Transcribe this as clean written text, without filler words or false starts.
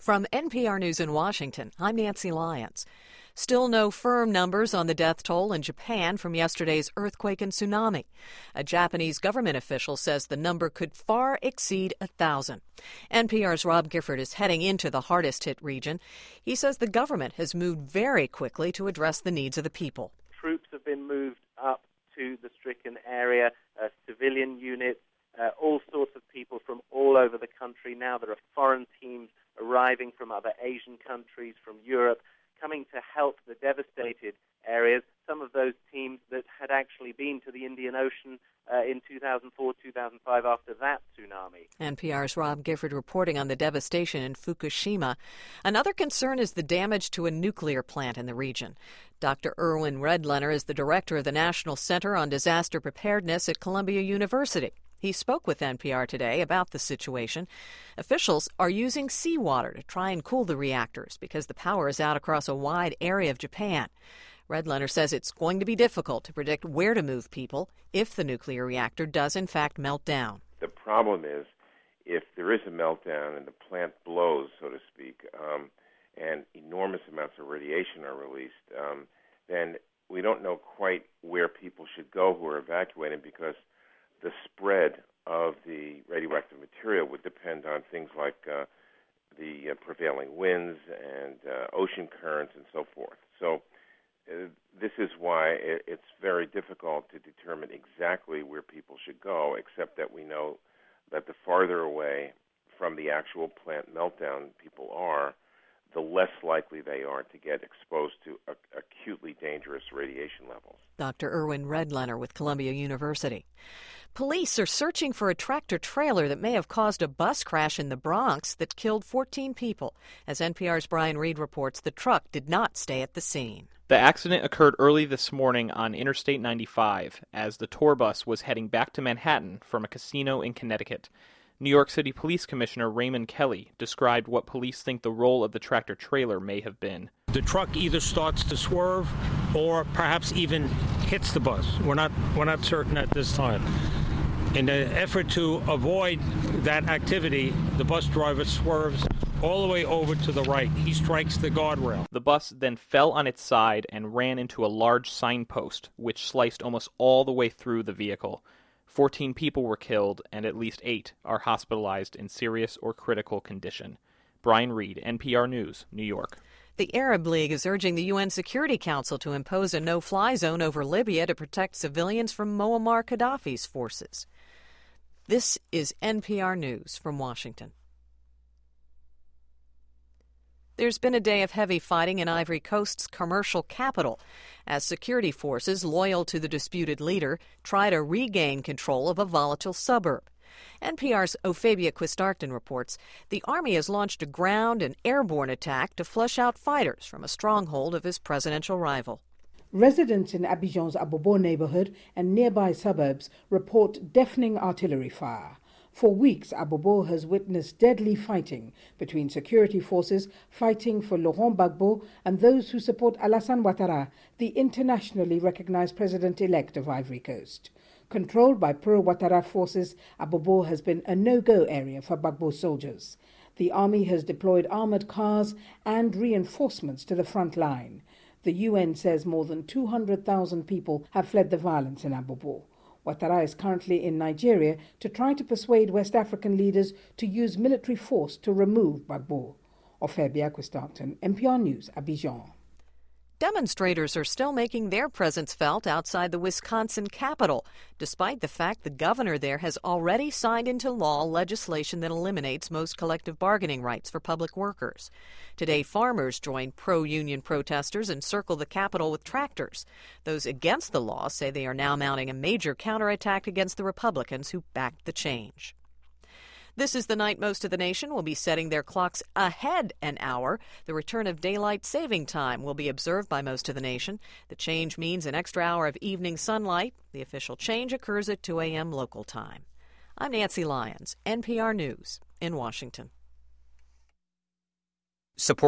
From NPR News in Washington, I'm Nancy Lyons. Still no firm numbers on the death toll in Japan from yesterday's earthquake and tsunami. A Japanese government official says the number could far exceed 1,000. NPR's Rob Gifford is heading into the hardest-hit region. He says the government has moved very quickly to address the needs of the people. Troops have been moved up to the stricken area, civilian units, all sorts of people from all over the country. Now there are foreign teams arriving from other Asian countries, from Europe, coming to help the devastated areas. Some of those teams that had actually been to the Indian Ocean in 2004, 2005 after that tsunami. NPR's Rob Gifford reporting on the devastation in Fukushima. Another concern is the damage to a nuclear plant in the region. Dr. Erwin Redlener is the director of the National Center on Disaster Preparedness at Columbia University. He spoke with NPR today about the situation. Officials are using seawater to try and cool the reactors because the power is out across a wide area of Japan. Redlener says it's going to be difficult to predict where to move people if the nuclear reactor does in fact melt down. The problem is if there is a meltdown and the plant blows, so to speak, and enormous amounts of radiation are released, then we don't know quite where people should go who are evacuating, because the spread of the radioactive material would depend on things like the prevailing winds and ocean currents and so forth. So this is why it's very difficult to determine exactly where people should go, except that we know that the farther away from the actual plant meltdown people are, the less likely they are to get exposed to acutely dangerous radiation levels. Dr. Erwin Redlener with Columbia University. Police are searching for a tractor-trailer that may have caused a bus crash in the Bronx that killed 14 people. As NPR's Brian Reed reports, the truck did not stay at the scene. The accident occurred early this morning on Interstate 95 as the tour bus was heading back to Manhattan from a casino in Connecticut. New York City Police Commissioner Raymond Kelly described what police think the role of the tractor-trailer may have been. The truck either starts to swerve or perhaps even hits the bus. We're not certain at this time. In the effort to avoid that activity, the bus driver swerves all the way over to the right. He strikes the guardrail. The bus then fell on its side and ran into a large signpost, which sliced almost all the way through the vehicle. 14 people were killed, and at least 8 are hospitalized in serious or critical condition. Brian Reed, NPR News, New York. The Arab League is urging the UN Security Council to impose a no-fly zone over Libya to protect civilians from Muammar Gaddafi's forces. This is NPR News from Washington. There's been a day of heavy fighting in Ivory Coast's commercial capital as security forces loyal to the disputed leader try to regain control of a volatile suburb. NPR's Ophabia Quistarton reports the army has launched a ground and airborne attack to flush out fighters from a stronghold of his presidential rival. Residents in Abidjan's Abobo neighborhood and nearby suburbs report deafening artillery fire. For weeks, Abobo has witnessed deadly fighting between security forces fighting for Laurent Gbagbo and those who support Alassane Ouattara, the internationally recognized president-elect of Ivory Coast. Controlled by pro-Ouattara forces, Abobo has been a no-go area for Gbagbo soldiers. The army has deployed armored cars and reinforcements to the front line. The UN says more than 200,000 people have fled the violence in Abobo. Ouattara is currently in Nigeria to try to persuade West African leaders to use military force to remove Gbagbo. Ophabia Quistarton, NPR News, Abidjan. Demonstrators are still making their presence felt outside the Wisconsin Capitol, despite the fact the governor there has already signed into law legislation that eliminates most collective bargaining rights for public workers. Today, farmers joined pro-union protesters and circled the Capitol with tractors. Those against the law say they are now mounting a major counterattack against the Republicans who backed the change. This is the night most of the nation will be setting their clocks ahead an hour. The return of daylight saving time will be observed by most of the nation. The change means an extra hour of evening sunlight. The official change occurs at 2 a.m. local time. I'm Nancy Lyons, NPR News in Washington. Support